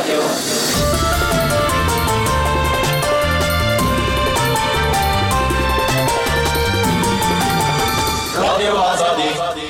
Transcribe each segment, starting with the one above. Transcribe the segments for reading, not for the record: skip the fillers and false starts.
رادیو آزادی.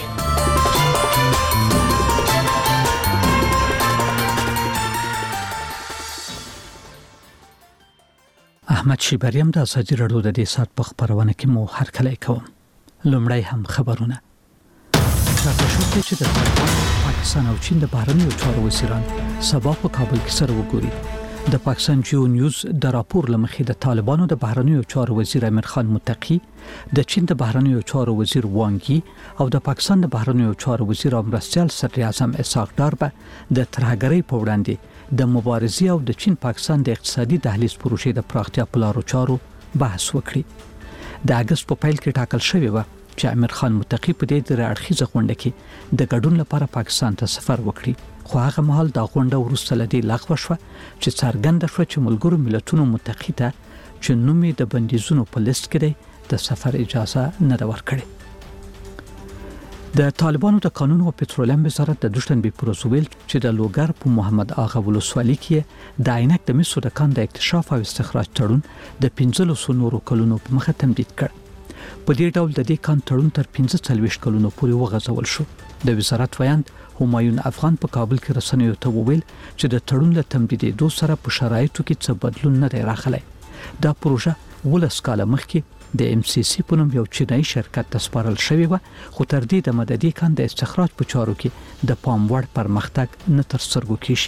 احمد شیبریم د ازادي راډیو د دې سات په خبرونه کې مو هرکلی کوم. لومړی هم خبرونه. راته شو چې د پاکستان او چین د بهرنیو چارو وزیران سبا په کابل کې سره وګوري. د پاکستان جیو نیوز د راپور لمخې د طالبانو د بهرنیو چارو وزیر امیر خان متقی، د چین د بهرنیو چارو وزیر وانګي او د پاکستان د بهرنیو چارو وزیر او مرستیال صدر اعظم اسحاق ډار به د ترهګرۍ په وړاندې د مبارزې او د چین پاکستان د اقتصادي دهلیز پروژې د پراختیا په لارو چارو بحث وکړي. د اگست په پیل کې ټاکل شوی و چې امیر خان متقی په دې درې اړخیزه غونډه کې د ګډون لپاره پاکستان ته سفر وکړي، خو هغه مهال دا غونډه وروسته لدی لغوه شوه چې څرګنده شوه چې ملګرو ملتونو متقی ته چې نوم یې د بندیزونو په لیست کې دی د سفر اجازه نه ده ورکړې. د طالبانو د قانون او پټرولیم وزارت د دوشنبه پر ورځ ویل چې د لوګر په محمد آغا ولسوالۍ کې د عینک د مسو د کان د اکتشاف او استخراج تړون د 15 نورو کلونو په مخه تمدید کړ. په دې ډول د دې کان تړون تر 45 کلونو پورې وغځول شو. د وزارت ویاند همایون افغان په کابل کې رسنیو ته وویل چې د تړون له تمدیدېدو سره په شرایطو کې څه بدلون نه دی راغلی. دا پروژه ولس کاله مخکې د ام سی سی په نوم یو چینایي شرکت ته سپارل شوې و، خو تر دې د مددي کان د استخراج په چارو کې د پام وړ پرمختګ نه تر سترګو کېږي.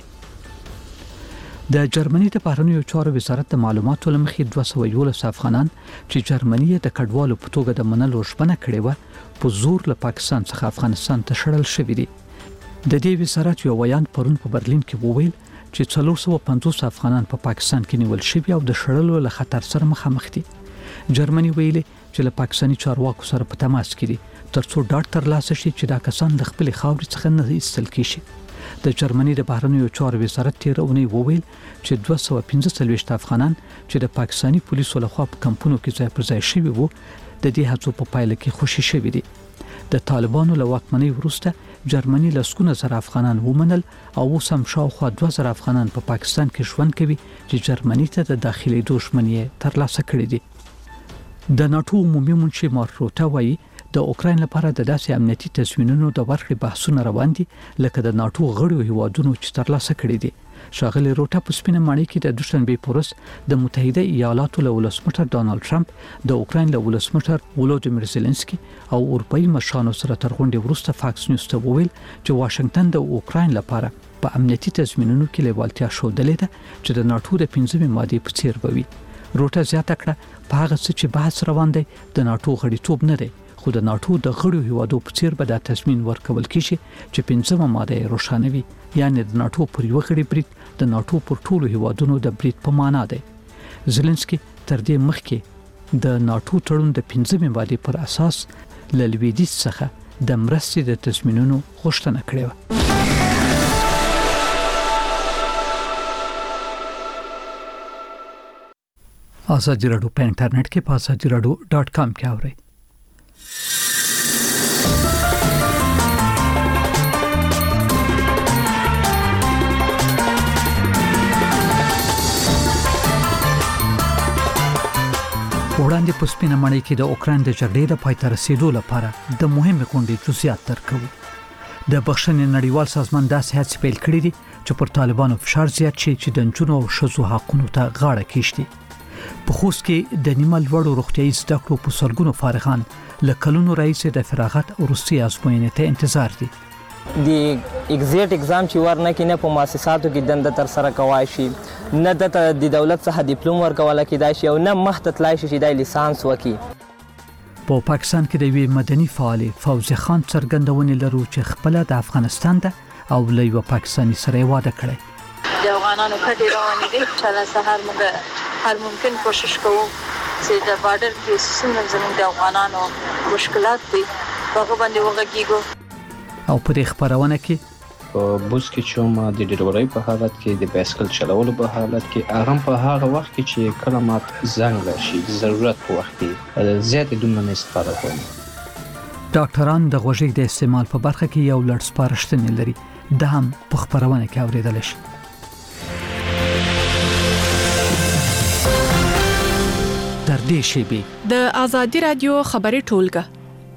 د جرمني د بهرنیو چارو وزارت د معلوماتو لمخې 211 افغانان چې جرمني د کډوالو په توګه د منلو ژمنه کړې و په زور له پاکستان څخه افغانستان ته شړل شوي دي. د دې وزارت یو ویاند پرون په برلین کې وویل چې 450 افغانان په پاکستان کې نیول شوي او د شړلو له خطر سره مخامخ دي. جرمني ویلي چې له پاکستاني چارواکو سره په تماس کې دي ترڅو ډاډ ترلاسه شي چې دا کسان د خپل خاورې څخه نه ایستل کیږي. د جرمني د بهرنیو چارو وزارت تیر اونۍ وویل چې 245 افغانان چې د پاکستاني پولیسو لخوا په کمپونو کې ځای پر ځای شوي وو د دې هڅو په پایله کې خوشي شوي دي. د طالبانو له واکمنۍ وروسته جرمني لسګونه زره افغانان ومنل او اوس هم شاوخوا 2000 افغانان په پاکستان کې ژوند کوي چې جرمني ته د داخلي دښمنۍ ترلاسه کړې دي. د ناتو عمومي منشي مارک روته وایي د اوکراین لپاره د داسې امنیتي تضمینونو د ورکړې بحثونه روان دي لکه د ناتو غړو هیوادونو چې ترلاسه کړي دي. ښاغلي روټه په سپینه ماڼۍ کې د دوشنبه په ورځ د متحده ایالاتو له ولسمشر ډانلډ ټرمپ، د اوکراین له ولسمشر ولودیمیر زيلنسکي او اروپایي مشرانو سره تر غونډې وروسته فاکس نیوز ته وویل چې واشنگټن د اوکراین لپاره په امنیتي تضمینونو کې لیوالتیا ښودلې ده چې د ناتو د 5مې مادې په څیر وي. روټه زیاته کړه په هغه څه چې بحث روان دی د ناتو غړیتوب نه دی، خو د ناتو د غړو هیوادو په څیر به د تضمین ورکول کیږي چې 5مه ماده روښانوي، یعنی د ناتو پر یو غړي برید د ناتو پر ټولو هیوادونو د برید په معنا دی. زيلنسکي تر دې مخکې د ناتو تړون د 5مې ماده پر اساس له لویدیځ څخه د مرستې د تضمینونو غوښتنه کړې و. آزادي راډیو په انټرنیټ کې په azadiراdio.com کې اورئ. وړاندې په سپینه ماڼۍ کې د اوکراین د جګړې د پای ته رسیدو لپاره د مهمې غونډې جزئیات درکوو. د بخښنې نړیوال سازمان داسې هڅې پیل کړې دي چې پر طالبانو فشار زیات شي چې د نجونو او ښځو حقونو ته غاړه کېږدي. په خوست کې د نیمه لوړو روغتیايي زده کړو په سلګونو فارغان له کلونو راهیسې د فراغت وروستي ازموینې ته انتظار دي. د ایگزیټ اگزام چې ورنکې نه په مؤسساتو کې دنده تر سره کوای شي، نه د دولت څخه ډیپلوم ورکول کېدای شي او نه مخته تلای شي چې د لیسانس وکړي. په پاکستان کې د یوې مدني فعال فوزي خان څرګندونې لرو چې خپل د افغانستان ده او له یو پاکستاني سره واده کړی. د افغانانو کډې روانې دي چې سهار موږ هر ممکن کوشش کوو چې د بارډر کې څنګه زموږ د افغانانو مشکلات دي هغه باندې وغږیږو. او په دې خبرونه کې په بوس کې چې ما د ډیلیوري په حالت کې د بایسکل چلولو په حالت کې هغه په هغه وخت کې چې کله مات زنګ راشي ضرورت په وخت کې زیات دومره استفاده کوم. ډاکټران د غوږیک د استعمال په برخه کې یو لړ سپارښتنې لري، دا هم په خبرونه کې اوریدل شي. دې شیبې د ازادي رادیو خبري ټولګه.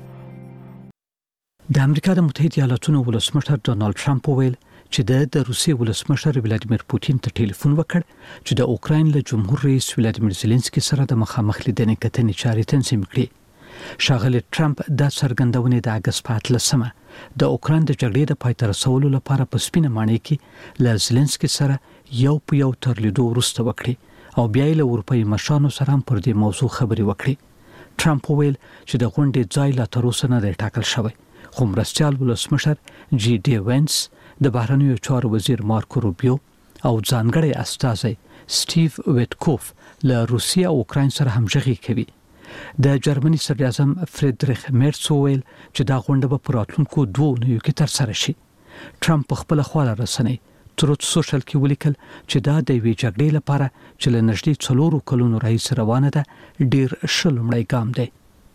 د امریکا د متحده ایالاتونو ولسمشر ډونالد ټرمپ وویل چې د روسیې ولسمشر ولادیمیر پوتین ته ټلیفون وکړ چې د اوکراین له جمهور رئیس ولادیمیر زيلنسکي سره د مخامخ لیدنې کتنې چارې تنظیم کړې. ښاغلی ټرمپ د څرګندونې د اگست په 18مه د اوکراین د جګړې د پای ته رسولو لپاره په سپینه ماڼۍ کې له زيلنسکي سره یو په یو تر لیدو وروسته وکړي او بیا یې له اروپایي مشرانو سره هم پر دې موضوع خبرې وکړي. ټرمپ وویل چې د غونډې ځای لا تر اوسه نه دی ټاکل شوی، خو مرستیال ولسمشر جی ډي وینس، د بهرنیو چارو وزیر مارکو روبیو او ځانګړی استازی سټیو ویټکوف له روسیې او اوکراین سره همغږي کوي. د جرمني صدر اعظم فریدریخ میرц وویل چې دا غونډه به په راتلونکو 2 اونیو کې ترسره شي. ټرمپ په خپل خواله رسنۍ تروت سوشل کې ولیکل چې دا د وی جګړې لپاره چې له نږدې 4 کلونو راهیسې روانه ده ډیر ښه لومړی ګام دی.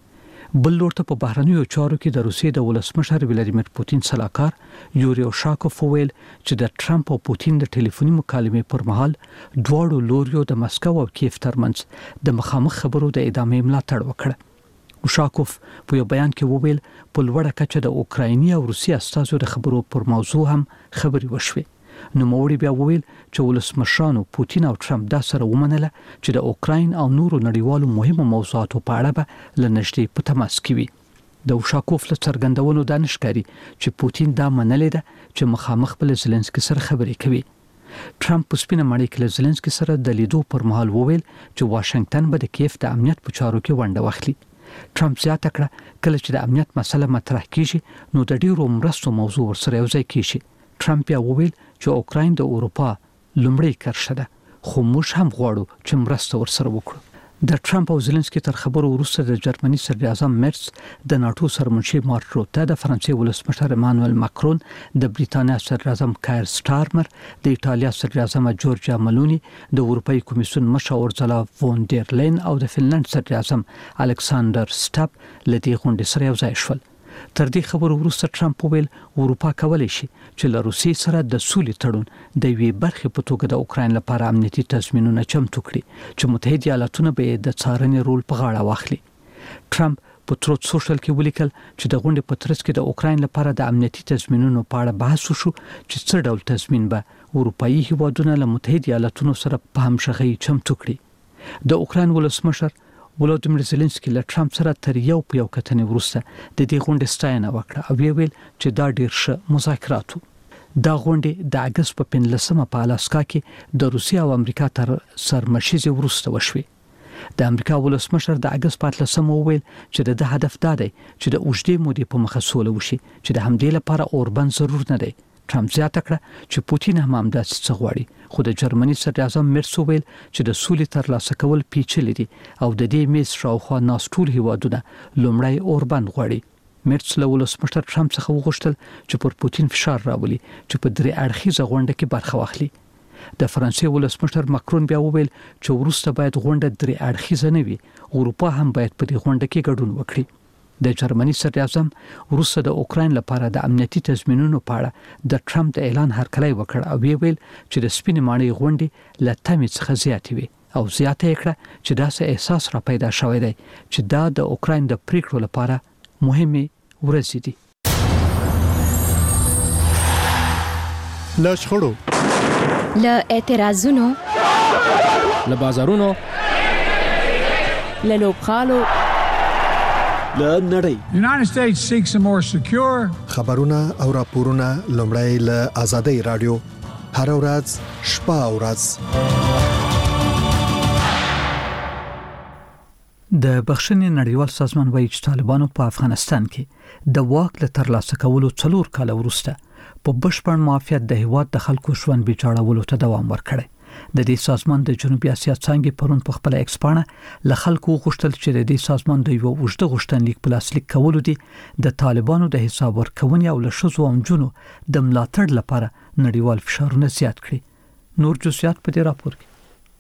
بل لورته په بهرنیو چارو کې د روسیې د ولسمشر ولادیمیر پوتین سلاکار یوري اوشاکوف وویل چې د ټرمپ او پوتین د ټلیفوني مکالمې پر مهال دواړو لوریو د مسکو او کیف ترمنځ د مخامخ خبرو د ادامې ملاتړ وکړ. اوشاکوف په یو بیان کې وویل په لوړه کچه د اوکرایني او روسي استازو د خبرو پر موضوع هم خبرې وشوې. نو موري بیا وویل چې ولسمشرانو پوتین او ټرمپ دا سره ومنله چې د اوکراین او نورو نړیوالو مهمو موضوعاتو په اړه به لنشتي په تماس کې وي. د اوشاکوف له څرګندونو دا نشکاري چې پوتین دا منلې ده چې مخامخ بل زيلنسکي سره خبرې کوي. ټرمپ په سپینه ماڼۍ کې له زيلنسکي سره د لیدو پر مهال وویل چې واشنگټن به د کیف د امنیت په چارو کې ونډه واخلي. ټرمپ زیاته کړه کله چې د امنیت مسله مطرح کیږي نو د ډیرو مرستو موضوع ورسره یوځای کیږي. ټرمپ یا وویل چې اوکراین د اروپا لومړی کرښه ده، خو موږ هم غواړو چې مرسته ورسره وکړو. د ټرمپ او زيلنسکي تر خبرو وروسته د جرمني صدر اعظم میرц، د ناتو سرمنشي مارک روته، د فرانسې ولسمشر ایمانوئل ماکرون، د بریتانیا صدر اعظم کایر سټارمر، د ایټالیا صدر اعظم جورجیا ملونی، د اروپאי کمیسیون مشر اورزلا فون ډیر لین او د فنلند صدر اعظم الکساندر سټاپ لدی غونډې سره یوځای شول. تر دې خبرو وروسته ټرمپ وویل اروپا کولی شي چې له روسیې سره د سولې تړون د وی برخې په توګه د اوکراین لپاره امنیتي تضمینونه چمتو کړي چې متحده ایالاتونه به د څارنې رول په غاړه واخلي. ټرمپ په تروت سوشل کې ولیکل چې د غونډې په ترڅ کې د اوکراین لپاره د امنیتي تضمینونو په اړه بحث وشو چې څه ډول تضمین به اروپאי هیوادونه له متحده ایالاتونو سره په همغږي چمتو کړي. د اوکراین ولسمشر ولادیمیر زيلنسکي له ټرمپ سره تر یو په یو کتنې وروسته د دې غونډې ستاینه وکړه او ویل چې دا ډیر ښه مذاکرات وو. دا غونډې د اگست په 15مه په الاسکا کې د روسیې او امریکا تر سرمشیزې وروسته وشوې. د امریکا ولسمشر د اگست په 18مه وویل چې د هدف دا دی چې د اوږدې مودې په مخه سوله وشي چې د همدې لپاره اوربند ضرور نه دی. ټرمپ زیاته کړه چې پوتین هم همداسې څه غواړي، خو د جرمني صدر اعظم میرц وویل چې د سولې ترلاسه کول پیچلي دي او د دې میز شاوخوا ناست ټول هیوادونه لومړی اوربند غواړي. میرц له ولسمشر ټرمپ څخه وغوښتل چې پر پوتین فشار راولي چې په درې اړخیزه غونډه کې برخه واخلي. د فرانسې ولسمشر ماکرون بیا وویل چې وروسته باید غونډه درې اړخیزه نه وي، اروپا هم باید په دې غونډه کې ګډون وکړي. د جرمني صدر اعظم وروسته د اوکراین لپاره د امنیتي تضمینونو په اړه د ټرمپ د اعلان هرکلی وکړ او ویل چې د سپینې ماڼۍ غونډې له تمې څخه زیاتې وي او زیاته یې کړه چې داسې احساس را پیدا شوی دی چې دا د اوکراین د پریکړو لپاره مهمه ورځ دي. له شخړو، له اعتراضونو، له بازارونو، له لوبغالو، له نړۍ. The United States seeks a more secure. خبرونه او راپورونه لومړی له آزادۍ رادیو هر ورځ شپه او ورځ. د بخښنې نړیوال سازمان وایي چې طالبانو په افغانستان کې د واک له ترلاسه کولو 4 کال وروسته په بشپړ معافیت د هیواد د خلکو ژوند بيچاړولو ته دوام ورکړي. د دې سازمان د جنوبي اسیا څنګه پرون په خپل ایکسپانه له خلکو غوښتل چې د دې سازمان د یو وژده غوښتنلیک په لاسلیک کولو دي د طالبانو د حساب ورکونې او له شذو او جنو د ملاتړ لپاره نړیوال فشارونه زیات کړي. نور جزئیات په دې راپور کې.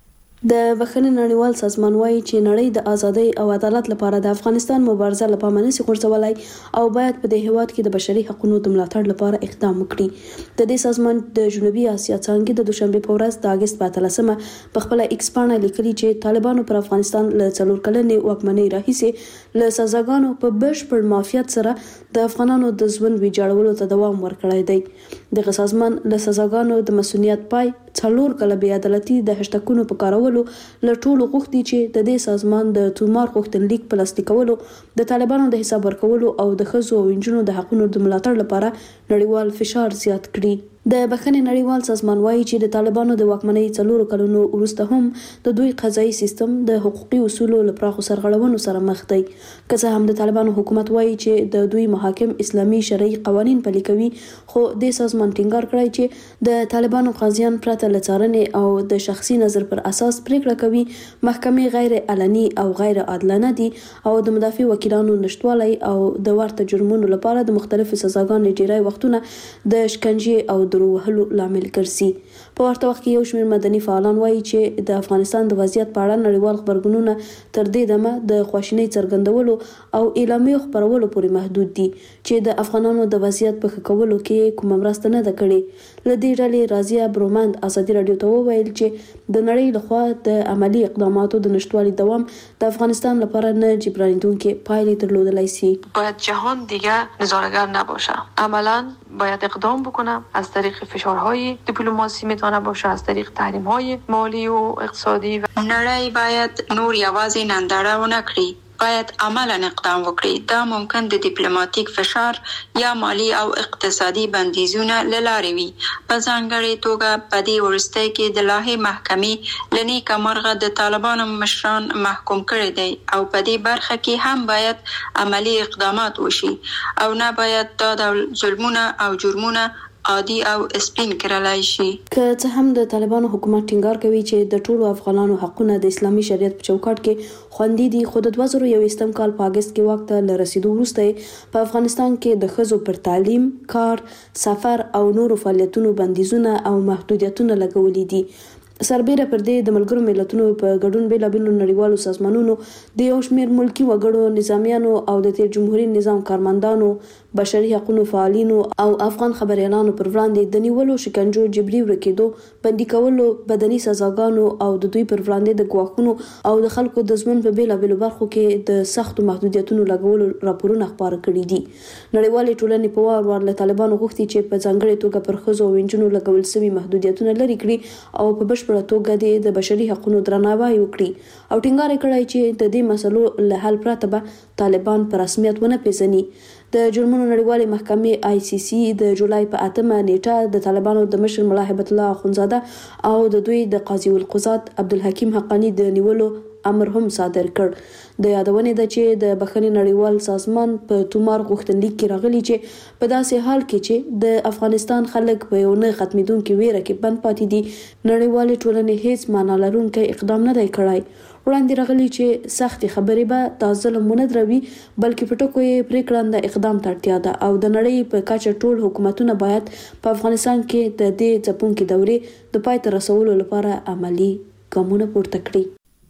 د بخښنې نړیوال سازمان وایي چې نړۍ د ازادۍ او عدالت لپاره د افغانستان مبارزه له پامه نشي غورځولای او باید په دې هیواد کې د بشري حقوقو د ملاتړ لپاره اقدام وکړي. د دې سازمان د جنوبي اسیا څانګې د دوشنبه په ورځ د اگست په 13مه په خپل ایکس پاڼه لیکلي چې طالبانو پر افغانستان له 4 کلنې واکمنۍ راهیسې له سزاګانو په بشپړ معافیت سره د افغانانو د ژوند ویجاړولو ته دوام ورکړی دی. دغه سازمان له سزاګانو د مسؤلیت پای 4 کاله بې عدالتي د هشتکونو په کارولو له ټولو غوښتي چې د دې سازمان د تومار غوښتنلیک په لاسلیک کولو د طالبانو د حساب ورکولو او د ښځو او نجونو د حقوقو د ملاتړ لپاره نړیوال فشار زیات کړي. د بخښنې نړیوال سازمان وایي چې د طالبانو د واکمنۍ 4 کلونو وروسته هم د دوی قضایي سیستم د حقوقي اصولو له پراخو سرغړونو سره مخ دی. که څه هم د طالبانو حکومت وایي چې د دوی محاکم اسلامي شرعي قوانین پلي کوي، خو د سازمان ټینګار کړی چې د طالبانو قاضیان پرته له څارنې او د شخصي نظر پر اساس پریکړه کوي. محکمې غیر علني او غیر عادلانه دي او د مدافع وکیلانو نشټوالی او د ورته جرمونو لپاره د مختلفو سزاګانو ډیری وختونه د شکنجې او درو وهلو لامل ګرځي. په ورته وخت کې یو شمېر مدني فعالان وایي چې د افغانستان د وضعیت په اړه نړیوال خبرګونونه تر دې دمه د خواشینۍ څرګندولو او اعلامیو خپرولو پورې محدود دي چې د افغانانو د وضعیت په ښه کولو کې کومه مرسته نه ده کړې. له دې ډلې رازیه برومند ازادي راډیو ته وویل چې د نړۍ لخوا د عملی اقداماتو د نشتوالي دوام د افغانستان لپاره نه جبرانیدونکې پایلې درلودلی سي. باید جهان دیگه نظاره‌گر نباشه. عملاً باید اقدام بکنه. از طریق فشارهای دیپلماسی میتونه باشه، از طریق تحریم‌های مالی و اقتصادی. نړۍ باید نور یوازې ننداره ونه کړي، باید عملاً اقدام وکړي. دا ممکن د دیپلماتیک فشار یا مالی او اقتصادي بندیزونه له لارې وي. په ځانګړې توګه په دې وروستۍ کې د لاهې محکمې له نیکه مرغه د طالبانو مشران محکوم کړي دي او په دې برخه کې هم باید عملی اقدامات وشي او نه باید دا ډول ظلمونه او جرمونه عادي او سپین کړلای شي. که څه هم د طالبانو حکومت ټینګار کوي چې د ټولو افغانانو حقونه د اسلامي شریعت په چوکاټ کې خوندي دي، خو د 2021 کال په اگست کې واک ته رسیدو وروسته په افغانستان کې د ښځو پر تعلیم، کار، سفر او نورو فعالیتونو بندیزونه او محدودیتونه لګولي دي. سربیره پر دې د ملګرو ملتونو په ګډون بیلابیلو نړیوالو سازمانونو د یو شمېر ملکي وګړو، نظامیانو او د تیر جمهوریت نظام کارمندانو، بشري حقوقو فعالینو او افغان خبريالانو پر وړاندې د نیولو، شکنجو، جبري ورکېدو، بندي کولو، بدني سزاګانو او د دوی پر وړاندې د ګواښونو او د خلکو د ژوند په بیلابیلو برخو کې د سختو محدودیتونو لګولو راپورونه خپاره کړي دي. نړیوالې ټولنې په وار وار له طالبانو غوښتي چې په ځانګړې توګه پر ښځو او نجونو لګول شوي محدودیتونه لرې کړي او په بشپړه توګه د بشري حقوقو درناوی وکړي او ټینګار کړی چې د دې مسلو له حل پرته به طالبان په رسمیت ونه پیژني. د جرمونو نړیوالې محکمې ICC د جولای په 8مه نیټه د طالبانو د مشر ملا هیبت الله اخونزاده او د دوی د قاضي القضات عبدالحکیم حقانی د نیولو امر هم صادر کړ. د یادونې ده چې د بخښنې نړیوال سازمان په تومار غوښتنلیک کې راغلي چې په داسې حال کې چې د افغانستان خلک په یو نه ختمېدونکې ویره کې بند پاتې دي، نړیوالې ټولنې هیڅ معنا لرونکی اقدام نه دی کړی. وړاندې راغلي چې سختې خبرې به دا ظلم ونه دروي، بلکې په ټکو یې پرېکړنده اقدام ته اړتیا ده او د نړۍ په کچه ټول حکومتونه باید په افغانستان کې د دې ځپونکې دورې د پای ته رسولو لپاره عملی ګامونه پورته کړي.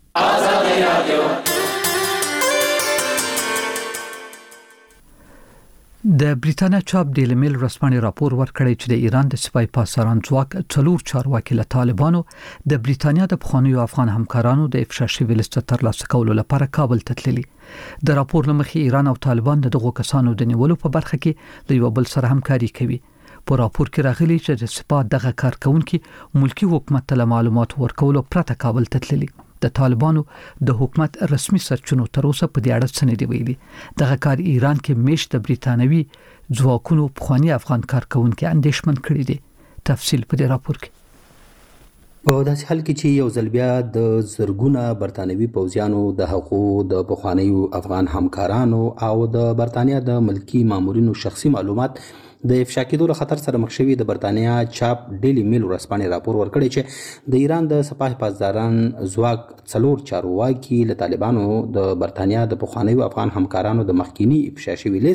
د بریټانیا چاپ ډیلی میل ورځپاڼې راپور ورکړی چې د ایران د سپای پاسداران ځواک 4 چارواکي له طالبانو د بریټانیا د پخوانیو افغان همکارانو د افشا شوي لیست ترلاسه کولو لپاره کابل ته تللي. د راپور له مخې ایران او طالبان د دغو کسانو د نیولو په برخه کې له یو بل سره همکاري کوي. په راپور کې راغلي چې د سپا دغه کارکونکي ملکی حکومت ته معلومات ورکولو پرته کابل ته تللي. د طالبانو د حکومت رسمي سرچینو تر اوسه په دې اړه څه نه دی ویلي. دغه کار ایران کې میشت د بریټانوي ځواکونو پخوانی افغان کارکونکي اندېښمن کړي دي. تفصیل په دې راپور کې. په داسې حال کې چې یو ځل بیا د زرګونه برتانوي پوځیانو د حقوقو د پخوانیو افغان همکارانو او د برتانیا د ملکی مامورینو شخصي معلومات د افشا کېدو له خطر سره مخ شوي، د برتانیا چاپ ډیلی میل ورځپاڼې راپور ورکړی چې د ایران د سپاه پاسداران ځواک 4 چارواکي له طالبانو د برتانیا د پخوانیو افغان همکارانو د مخکینی افشا شوي لیست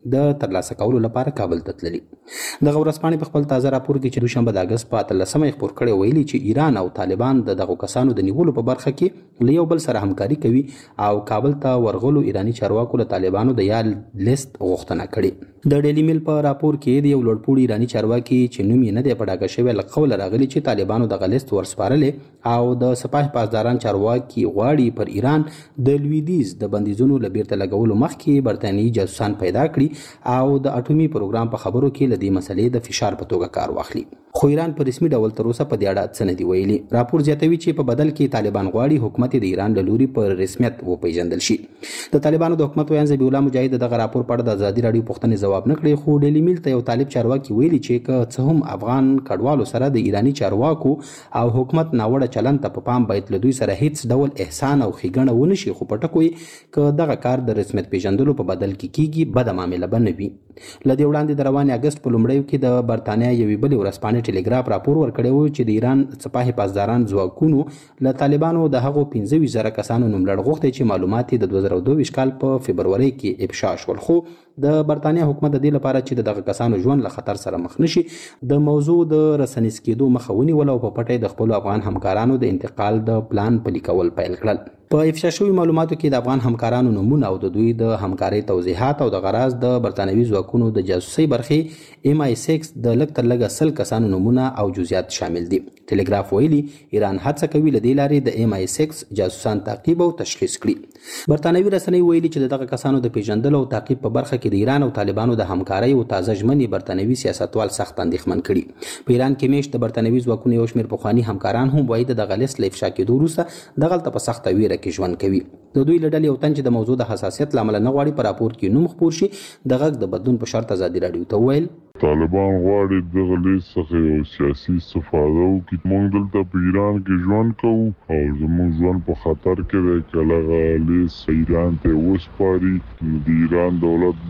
د ترلاسه کولو لپاره کابل ته تللي. دغه ورځپاڼې په خپل تازه راپور کې چې دوشنبه د اګست په 13 خپور کړی ویلي چې ایران او طالبان د دغو کسانو د نیولو په برخه کې له یو بل سره همکاري کوي او کابل ته ورغلو ایراني چارواکو له طالبانو د یاد لیست غوښتنه کړې. د ډیلی میل په راپور کې د یو لوړپوړي ایراني چارواکي چې نوم یې نه دی په ډاګه شوی له قوله راغلي چې طالبانو دغه لیست ورسپارلې او د سپاه پاسداران چارواکي غواړي پر ایران د لویدیځ د بندیزونو له بیرته لګولو مخکې برتانیي جاسوسان پیدا کړي او د اټومي پروګرام په خبرو کې له دې مسلې د فشار په توګه کار واخلي. خو ایران په رسمي ډول تر اوسه په دې اړه څه نه دي ویلي. راپور زیاتوي چې په بدل کې طالبان غواړي حکومت د ایران له لوري په رسمیت وپیژندل شي. د طالبانو د حکومت ویاند ذبیح الله مجاهد دغه راپور په اړه د ازادي راډیو پوښتنې ځواب نه کړی، خو ډیلی میل ته یو طالب چارواکي ویلي چې که څه هم افغان کډوالو سره د ایراني چارواکو او حکومت ناوړه چلند ته په پام باید له دوی سره هیڅ ډول احسان او ښېګڼه ونه شي، خو په ټکو یې که دغه کار د رسمیت پیژندلو په بدل کې کیږي بده معامله به نه وي. له دې وړاندې د روان اګست په لومړیو کې د برتانیا یوې بلې ورځپاڼې ټیلیګراف راپور ورکړی و چې د ایران سپاه پاسداران ځواکونو له طالبانو د هغو 15,000 کسانو نوملړ غوښتی چې معلومات یې د 2022 کال په فبروري کې افشا شول. خو د برتانیا حکومت د دې لپاره چې دغه کسانو ژوند له خطر سره مخ نشي د موضوع د رسنیز کېدو مخه ونیوله او په پټه د خپلو افغان همکارانو د انتقال د پلان پلي کول پیل کړل. په افشا شوي معلوماتو کې د افغان همکارانو نومونه او د دوی د همکارۍ توضیحات او د غراض د برتانوي ځواکونو د جاسوسۍ برخې MI6 د لږ تر لږه 100 کسانو نومونه او جزئیات شامل دي. ټیلیګراف ویلي ایران هڅه کوي له دې لارې د MI6 جاسوسان تعقیب او تشخیص کړي. برتانوي رسنۍ ویلي چې دغه کسانو د پیژندلو او تعقیب په برخه کې د ایران او طالبانو د همکارۍ او تازه ژمنې برتانوي سیاستوال سخت اندېښمن کړي. په ایران کې میشت د برتانوي ځواکونو یو شمېر پخواني همکاران هم وایي دغه لیست له افشا کېدو وروسته دغلته په سخته ویره کې ژوند کوي. د دوی له ډلې یو تن چې د موضوع د حساسیت له امله نه غواړي په راپور کې نوم خپور شي د غږ د بدلون په شرط ازادي راډیو ته وویل طالبان غواړي دغه لیست څخه یو سیاسي استفاده وکړي. موږ دلته په ایران کې ژوند کوو او زموږ ژوند په خطر کې دی. که دغه لیست ایران ته وسپاري نو د ایران دولت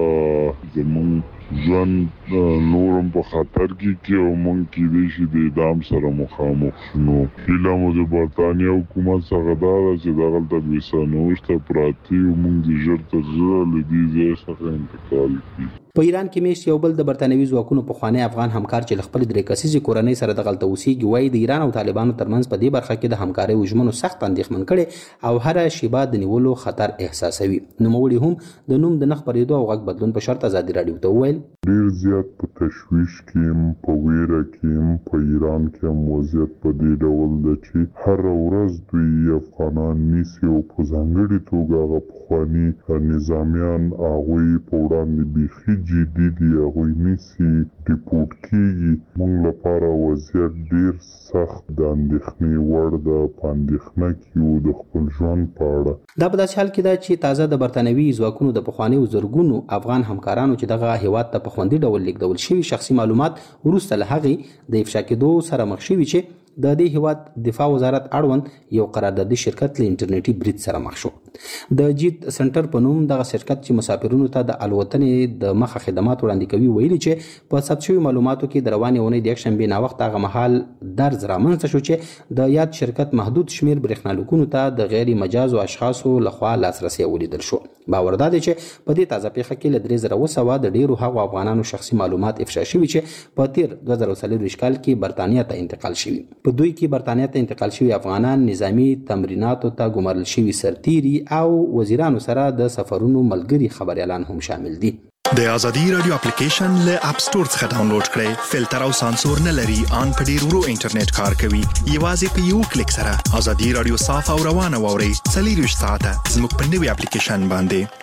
به زموږ ژوند نورم په خطر کې او موږ کېدای شي د اعدام سره مخامخ شو. هیله مو د برتانیا حکومت څخه دا ده چې دغلته بېسرنوشته پراته یو موږ ژر تر ژره له دې ځای څخه انتقال کړي. په ایران کې میشت یو بل د برتانوي ځواکونو پخوانی افغان همکار چې له خپلې 3 کسیزې کورنۍ سره دغلته اوسېږي وایي د ایران او طالبانو ترمنځ په دې برخه کې د همکارۍ وژمنو سخت اندېښمن کړي او هره شیبه د نیولو خطر احساسوي. نوموړي هم د نوم د نه خپرېدو او غږ بدلون په شرط ازادي راډیو ته وویل ډېر زیات په تشویش کې یم، په ویره کې یم. په ایران کې هم وضعیت په دې ډول ده چې هره ورځ دوی افغانان نیسي او په ځانګړې توګه هغه پخواني نظامیان هغوی په وړاندې بیخي جدي دي، هغوی نیسي ریپورټ کېږي. موږ لپاره وضعیت ډېر سخت د اندېښنې وړ ده. په اندېښنه کې یو د خپل ژوند په اړه. دا په داسې حال کې ده چې تازه د برتانوي ځواکونو د پخوانیو زرګونو افغان همکارانو چې دغه هیواد ته په خوندي ډول لیږدول شوي شخصي معلومات وروسته له هغې د افشا کېدو سره مخ شوي چې د دې هیواد دفاع وزارت اړوند یو قراردادي شرکت له انټرنیټي برید سره مخ شو. د جیت سنټر په نوم دغه شرکت چې مسافرونو ته د الوتنې د مخه خدمات وړاندې کوي ویلي چې په ثبت شوي معلوماتو کې د روانې اونۍ د یکشنبې ناوخته هغه مهال درز رامنځته شو چې د یاد شرکت محدود شمېر برېښنالیکونو ته د غیر مجازو اشخاصو لخوا لاسرسی ولیدل شو. باور دا دی چې په دې تازه پیښه کې له 3,200 د ډیرو هغو افغانانو شخصي معلومات افشا شوي چې په تیر 2024 کال کې برتانیا ته انتقال شوي. په دوی کې برتانیا ته انتقال شوي افغانان نظامی تمریناتو ته ګمارل شوي سرتیري او وزیرانو سره د سفرونو ملګري خبريالان هم شامل دي. د ازادي رادیو اپلیکیشن له اپ سټور څخه ډاونلوډ کړئ. فلټر او سانسور نه لري، ان په ډیر ورو انټرنیټ کار کوي. یوازې په یو کلیک سره ازادي رادیو صاف او روانه واورئ. 24 ساعته زموږ په نوي اپلیکیشن باندې.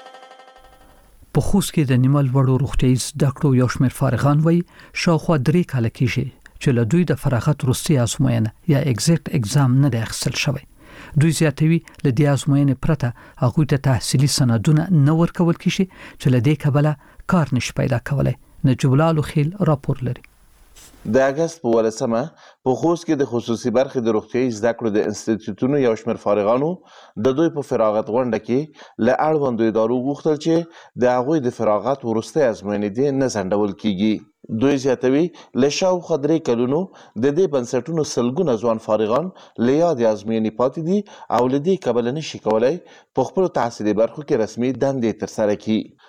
په خوست کې د نیمل وړو روغتیايي زده کړو یو شمېر فارغان وایي شاوخوا 3 کاله کېږي چې له دوی د فراغت وروستي ازموینه یا ایگزیکټ اگزام نه دی اخیستل شوی. دوی زیاتوي له دې ازموینې پرته هغوی ته تحصیلي سندونه نه ورکول کېږي چې له دې کبله کار نشي پیدا کولی. نجیب الله الخیل راپور لري. د اګست په 18 په خوست کې د خصوصي برخې د روغتیايي زده کړو د انسټیټیوټونو یو شمېر فارغانو د دوی په فراغت غونډه کې له اړوندو ادارو غوښتل چې د هغوی د فراغت وروستۍ ازموینې دې نه ځنډول کېږي. دوی زیاتوي له شاوخوا 3 کلونو د دې بنسټونو سلګونه ځوان فارغان له یادې ازموینې پاتې دي او له دې کبله نشي کولی په خپلو تحصیلي برخو کې رسمي دندې ترسره کړي.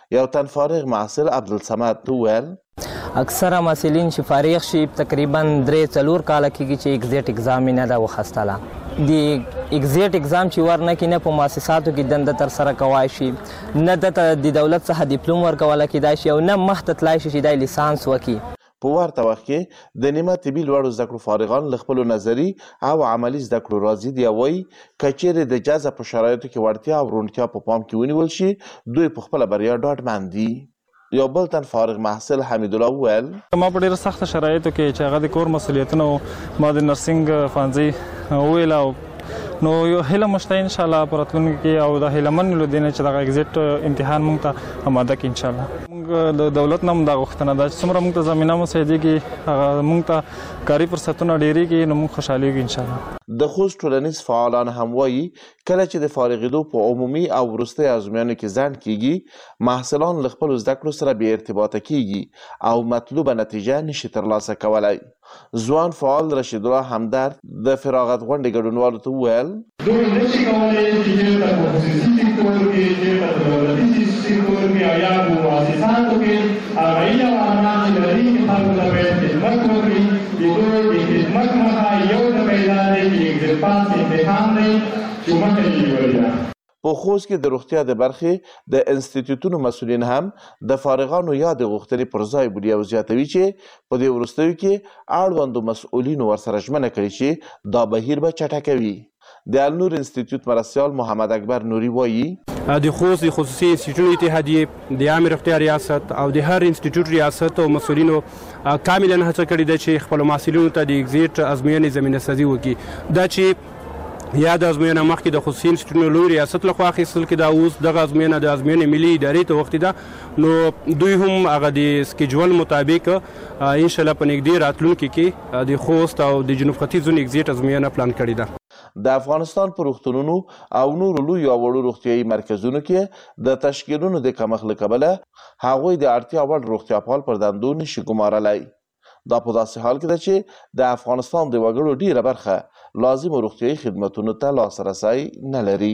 یو تن فارغ محصل عبدالصمد وویل اکثره محصلین چې فارغ شي تقریبا 3-4 کاله کېږي چې اګزیټ اګزام یې نه ده وخیستله. د اګزیټ اګزام چې ورنکړي نه په مؤسساتو کې دنده ترسره کولی شي، نه دته د دولت څخه ډیپلوم ورکولی کېدای شي او نه مخته تللی شي چې دی لیسانس وکړي. په ورته وخت کې د نیمه طبي لوړو زده کړو فارغان له خپلو نظري او عملي زده کړو راضي دي او وایي که چیرې د جذب په شرایطو کې وړتیا او روڼتیا په پام کې ونیول شي دوی په خپله بریا ډاډمند دي. یو بل تن فارغ محصل حمید الله وویل ما په ډېرو سخته شرایطو کې چې هغه د کور مسؤلیتونه ما د نرسنګ ښوونځي وویل او نو یو هیله مو شته انشاءالله په راتلونکي کې او د هیله من له دې نه چې دغه اګزیټ امتحان موږ ته اماده کړي انشاءالله. موږ د دولت نه هم دا غوښتنه ده چې څومره موږ ته زمینه مساعدېږي هغه موږ ته کاري فرصتونه ډېرېږي نو موږ خوشحالېږو انشاءالله. د خوست ټولنیز فعالان هم وایي کله چې د فارغېدو په عمومي او وروستۍ ازموینو کې ځنډ کېږي محصلان له خپلو زده کړو سره بې ارتباطه کېږي او مطلوبه نتیجه نشي ترلاسه کولی. ځوان فعال رشید الله همدرد د فراغت غونډې ګډونوالو ته وویل دوی نشي کولی چې چېرته په خصوصي سکتور کې چېرته په دولتي سکتور کې او یا په مؤسساتو کې هغه علم او ارمان چې لري خلکو ته باید خدمت وکړي. د دوی د خدمت مخه یو د پیدا دی چې اګزیټ پاس امتحان دی چې مخه یې نیولې ده. په خوست کې د روغتیا د برخې د انسټیټیوټونو مسؤلین هم د فارغانو یا د غوښتنې پر ځای بولي او زیاتوي چې په دې وروستیو کې اړوندو مسؤلینو ورسره ژمنه کړې چې دا بهیر به چټکوي. د النور انسټیټیوټ مرستیال محمد اکبر نوري وایي د خوست د خصوصي انسټیټیوټ اتحادیې د عامې روغتیا ریاست او د هر انسټیټیوټ ریاست او مسؤلینو کاملا هڅه کړې ده چې خپلو محصلینو ته د اګزیټ ازموینې زمینه سازي وکړي. دا چې یا د ازموینه مخکې د خصوصي انسټیټیوټونو لوی ریاست لخوا اخیستل کېده اوس دغه ازموینه د ازموینې ملي ادارې ته وختي ده نو دوی هم هغه د سکیجول مطابق انشاءالله په نږدې راتلونکي کې د خوست او د جنوب ختیځ زون اګزیټ ازموینه پلان کړې ده. د افغانستان په روغتونونو او نورو لویو او وړو روغتیایي مرکزونو کې د تشکیلونو د کمښت له کبله هغوی د اړتیا وړ روغتیاپال پر دندو نشي ګمارلی. دا په داسې حال کې ده چې د افغانستان د وګړو ډیره برخه لازمو روغتیایي خدمتونو ته لاسرسی نه لري.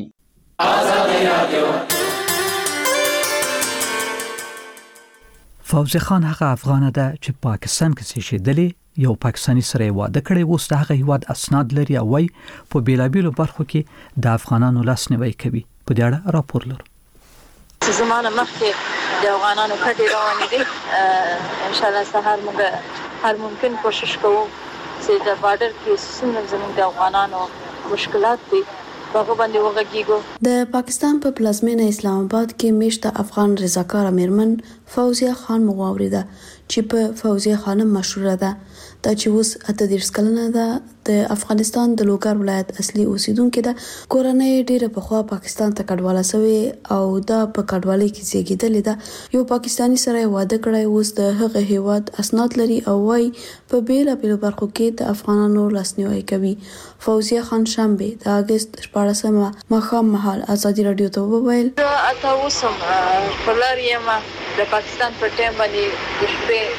فوزي خان هغه افغانه ده چې پاکستان کې زیږېدلې یو پاکستاني سره واده کړی اوس د هغه هیواد اسناد لري او وايي په بیلابیلو برخو کې د افغانانو لاسنیوی کوي. په دې اړه راپور لرو. زمانه مخکې د افغانانو کډې روانې دي. ان شاء الله سهار موږ هر ممکن کوشش کوو چې د بارډر کې څومره زموږ د افغانانو مشکلات دي هغه باندې وغږیږو. د پاکستان په پلازمینه اسلام آباد کې میشته افغان رضاکار میرمن فوزیه خان مغاوریده چې په فوزیه خانم مشهوره ده. دا چې اوس 38 کلنه ده د افغانستان د لوګر ولایت اصلي اوسیدونکې ده. کورنۍ ډیره پخوا پاکستان ته کډواله شوې او دا په کډوالۍ کې زیږیدلې ده. یو پاکستاني سره واده کړی اوس د هغه هیواد اسناد لري او وايي په بیلابیلو برخو کې د افغانانو لاسنیوی کوي. فوزیه خان شنبه د اگست 14 ماښام مهال ازادي رادیو ته وویل اته اوسم په لار یم د پاکستان په ټیم باندې د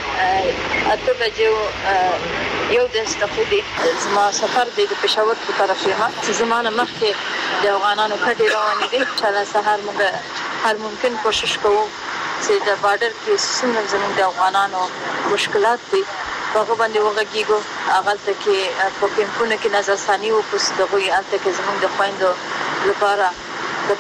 شپې 8 بجې یو د استفادې زما سفر د پېښور په طرف یم چې زمانه مخکې د افغانانو کډې روانې دي. ان شاء الله سهار موږ هر ممکن کوشش کوو چې د بارډر کې څومره زموږ د افغانانو مشکلات دي هغه باندې وغږیږو. هغلته کې په کیمپونو کې نظرثاني وکړو دغوی هلته کې زموږ د خویندو لپاره د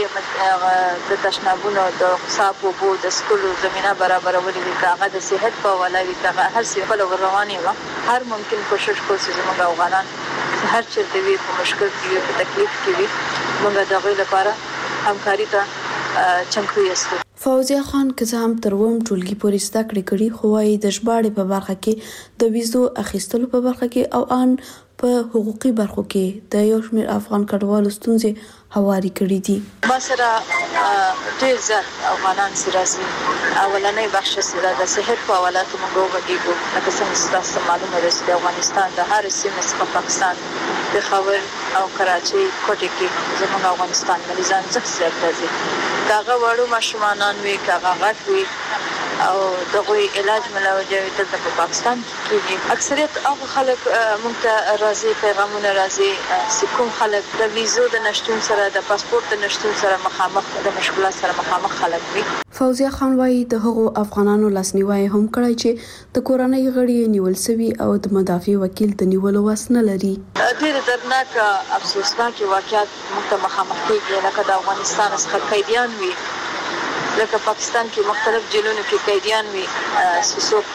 پردې د تشنابونو د صاف اوبو د څښلو زمینه برابرولې وي که هغه د صحت په حواله وي که هغه هر څه خپله روانې وه. هر ممکن کوشش کوو چې زموږ افغانان هر چېرته وي په مشکل کې وي په تکلیف کې وي موږ د هغوی لپاره همکاري ته چمتو یاستو. فوزیه خان که څه هم تر اووم ټولګي پورې زده کړې کړي خو وايي د ژباړې په برخه کې د ویزو اخیستلو په برخه کې او ان په حقوقي برخو کې د یو شمېر افغان کډوالو ستونزې هواري کړي دي. ما سره ډېر زیات افغانان چې راځي اولنۍ بخش سره د صحت په حواله ته موږ وغږیږو. لکه څنګه چې تاسو ته معلومه ده چې د افغانستان د هرې سیمې څخه پاکستان پېښور او کراچۍ کوټې کې زموږ افغانستان مریضان زیات راځي. که هغه وړو ماشومانان وي که هغه غټ وي او دغوی علاج ملاوجه وي دلته په پاکستان کې کېږي. اکثریت هغه خلک موږ ته راځي پیغامونه راځي چې کوم خلک د ویزو د نشتون سره د پاسپورت د نشتون سره مخامخ د مشکلات سره مخامخ خلک وي. فوزیه خان وايي د هغو افغانانو لاسنیوي هم کړی چې د کورنۍ غړي نیول سوي او د مدافع وکیل د نیولو واس نه لري. ډېر دردناک افسوسناک واقعیت موږ ته مخامخ کېږي، لکه د افغانستان څخه قیدیان وي، لکه پاکستان کې مختلف جیلونو کې قیدیان وي چې څوک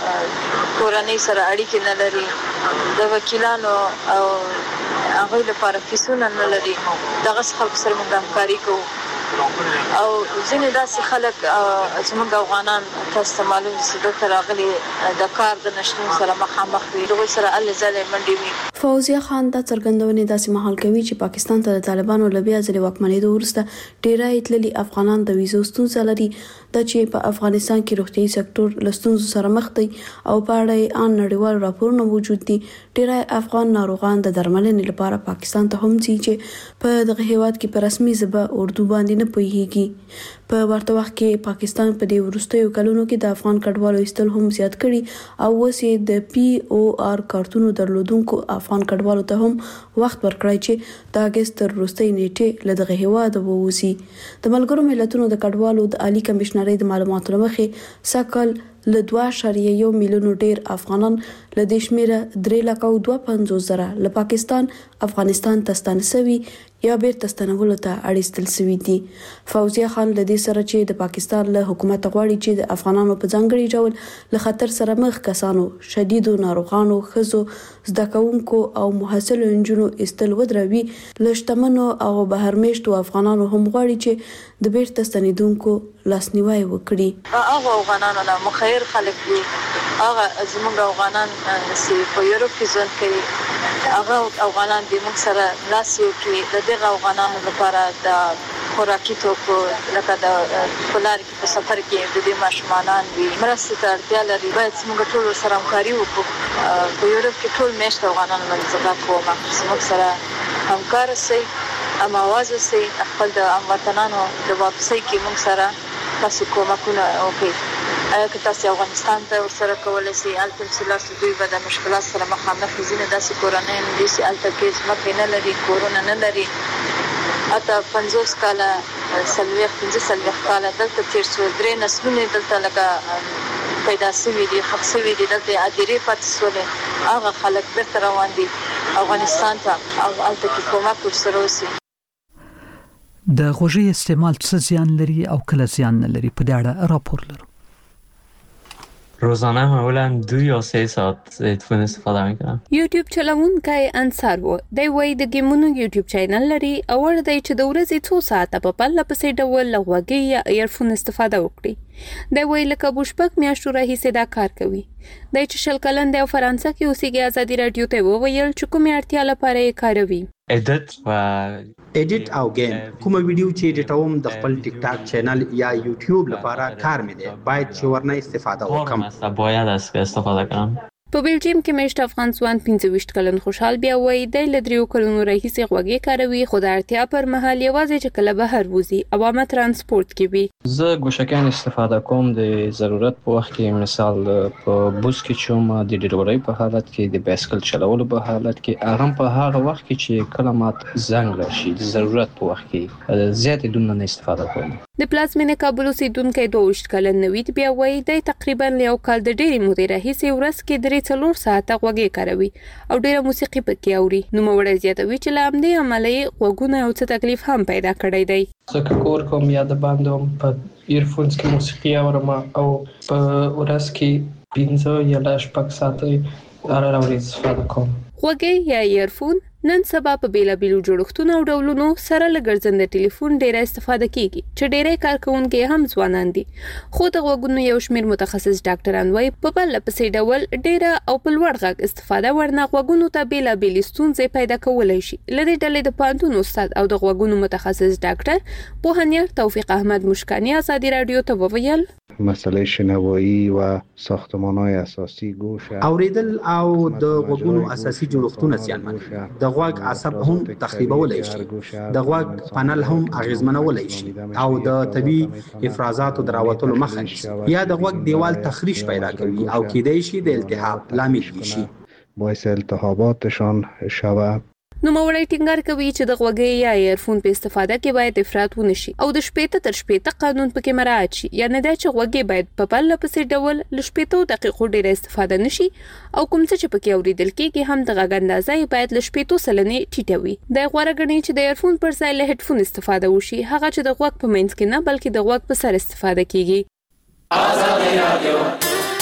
کورنۍ سره اړیکې نه لري، د وکیلانو او هغوی لپاره فیسونه نه لري. دغه خلکو سره موږ همکاري کوو او ځینې داسې خلک زموږ افغانان تاسو ته معلوم دي چې دلته راغلي د کار د نشتون سره مخامخ وي، هغوی سره الې ځلې منډې وي. فوزیه خان دا څرګندونې داسې مهال کوي چې پاکستان ته د طالبانو له بیا ځلې واکمنېدو وروسته ډېری تللي افغانان د ویزو ستونزه لري، دا چې په افغانستان کې روغتیايي سکتور له ستونزو سره مخ دی او په اړه یې ان نړیوال راپورونه موجود دي. ډېری افغان ناروغان د درملنې لپاره پاکستان ته هم ځي چې په دغه هیواد کې په رسمي ژبه اردو باندې نه پوهیږي. په ورته وخت کې پاکستان په دې وروستیو کلونو کې د افغان کډوالو ایستل هم زیات کړي او اوس یې د POR کارتونو درلودونکو افغان کډوالو ته هم وخت ورکړی چې د اگست تر وروستۍ نیټې له دغه هیواد ووځي. د ملګرو ملتونو د کډوالو د عالی کمشنرۍ د معلوماتو له مخې سږ له 2.1 میلیونو ډیر افغانان له دې شمیره 3,52,000 له پاکستان افغانستان ته ستانه شوي یا بیرته ستنولو ته اړیستل شوي دي. فوزیه خان له دې سره چې د پاکستان له حکومت غواړي چې د افغانانو په ځانګړي ډول له خطر سره مخ کسانو، شدیدو ناروغانو، ښځو، زده کوونکو او محصلو نجونو ایستل ودروي، له شتمنو او بهرمېشتو افغانانو هم غواړي چې د بیرته ستنېدونکو لاسنیوی وکړي. هغه افغانانو نه مخیر خلک دي، هغه زموږ افغانان چې په یورپ کې ژوند کوي، هغه افغانان دي موږ سره لاس یو کړي. د دغه افغانانو لپاره د خوراکي توکو لکه د پلار کې په سفر کې د دې ماشومان وي مرستې ته اړتیا لري، باید موږ ټول سره همکاري وکړو. په یورپ کې ټول میشت افغانان باندې زده کوم موږ سره همکار سي، اما आवाज سي خپل د وطنانو د واپسۍ کې موږ سره تاسو کومکونه وکړي. که تاسو افغانستان ته ورسره کولای شئ، البته چې دوی به د مشکلات سره مخامخ دي، ځینې داسې کورنۍ دي چې البته کې ځمکې نه لري، کورونه نه لري، حتی 50 کاله 45 کاله دلته تیر شو، 3 نسلونه دلته لکه پیدا شوي دي، ښخ شوي دي، دلته اډیرې پاتې شولې. هغه خلک بیرته روان دي افغانستان ته او هلته کې کومک ورسره وشي. د غوږی استعمال څه زیان لري او کله زیان نه لري، په دې اړه راپور لرو. روزانه معمولا 2 یا 3 ساعت هدفون استفاده میکنم. یوټیوب چلوونکی انصار و دی وای د گیمونو یوټیوب چینل لري او ور دی چې د ورځې 2 ساعته په پله پسې ډول لغوږی یا ایرفون استفاده وکړي. دی وای لکه بوشپک میاشتو راهیسې دا کار کوي. دی چې شل کلن دی او فرانسه کې اوسېږي، ازادي رادیو ته وویل چې کومې اړتیا لپاره یې کاروي. ایډیټ او گیم کومه ویډیو چې ایډیټوم د خپل ټیک ټاک چینل یا یوټیوب لپاره کار مې دی، باید چې ورنه استفاده وکړم. باید استفاده کنم. په بلجیم کې مېشت افغان ځوان 25 کلن خوشحال بیا وایي دی له 3 کلونو راهیسې غوږی کاروي، خو د اړتیا پر مهال یوازې چې کله بهر وځي عوامه ترانسپورت کې وي. زه ګوشکان استفاده کوم د ضرورت په وخت کې، مثال په بوس کې چوم، د ډیلیوري په حالت کې، د بایسکل چلولو په حالت کې، هغه په هغه وخت کې چې کله مات زنګ راشي د ضرورت په وخت کې زیاتې دونه نه استفاده کوم. د پلازمینې کابل اوسیدونکی 22 کلن نوید بیا وایي دی تقریبا یو کال د ډېرې مودې راهیسې ورځ کې 3-4 ساعته غوږی کاروي او ډېره موسیقي پکې اوري. نوموړی زیاتوي چې له همدې امله یې غوږونه یو څه تکلیف هم پیدا کړی دی. زه که کور کوم یا د باندې هم په ایرفونز کې موسیقي اورم او په ورځ کې 15 یا 6 ساعته هره ورځ استفاده کوم. غوږی یا ایرفون نن سبا په بیلابیلو جوړښتونو او ډولونو سره له ګرځنده ټلیفون ډیره استفاده کیږي چې ډیره کارکونکي هم ځوانان دي. خو د غوږونو یو شمیر متخصص ډاکټران وایي په بل پسې ډول ډیره او په لوړ غږ استفاده ورنه غوږونو ته بیلابیل ستونزې پیدا کولای شي. لدې ډلې د پانتون استاد او د غوږونو متخصص ډاکټر پوهنیار توفیق احمد مشکانی ازادي رادیو ته وویل مسئله شنوایی و ساختمان‌های اساسی گوش اوریدل او د غوږونو اساسي جوړښتونه زیانمن دي. د غوږ عصب هم تخریبولای شي، د غوږ پنل هم اغیزمنولای شي او د طبي افرازاتو دراوتلو مخه نیسي یا د غوږ دیوال تخریش پیدا کوي او کېدای شي د التهاب لامل شي، باعث التهاباتشان شود. نوموړی ټینګار کوي چې د غوږۍ یا ایرفون په استفاده کې باید افراط ونشي او د شپېته تر شپېته قانون پکې مراعات شي، یعنې دا چې غوږۍ باید په پرله پسې ډول له 15 دقیقو ډیره استفاده نشي او کوم څه چې پکې اوریدل کېږي هم د غږ اندازه باید له 15 سلنې ټیټه وي. د غوړه غني چې د ایرفون پر ځای له هډفون استفاده وشي، هغه چې د غوږ په منځ کې نه بلکې د غوږ په سر استفاده کیږي. آزادي رادیو